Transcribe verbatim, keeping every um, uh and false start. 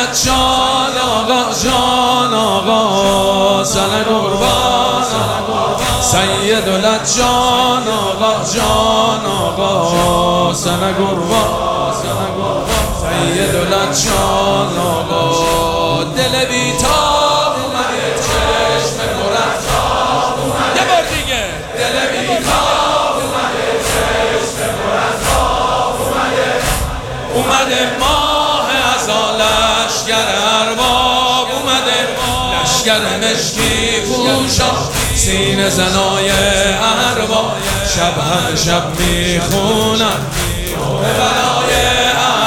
لجان آقا جان آقا سن قربان سید لجان آقا جان آقا سن قربان سید لجان آقا دل بیتاب اومده چشم مرتاب اومده یه بار دیگه دل بیتاب اومده چشم مرتاب اومده اومده ماه ازا لشگر ارباب اومده لشگر مشکی پوشا سینه زنای ارباب شب هم شب میخونن به بلای